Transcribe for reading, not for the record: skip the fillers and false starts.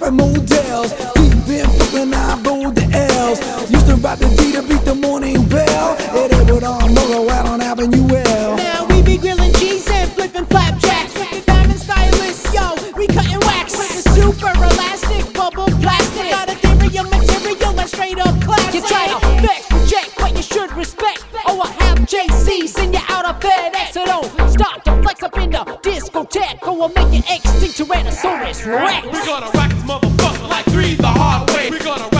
in motels. Deep in Brooklyn, I rode the L's. Used to ride the D to beat the morning bell. It would on Moto out on Avenue L. Now we be grilling cheese and flipping flapjacks. With the diamond stylists, yo, we cutting wax. With the super elastic bubble plastic. Got ethereal material and straight up classic. You try to vex, reject, but you should respect. Oh, I have JC, send you out of FedEx. So don't start to flex up in the discotheque. Go and make an extinct Tyrannosaurus Rex. We're gonna rock this motherfucker like 3 the hard way. We're gonna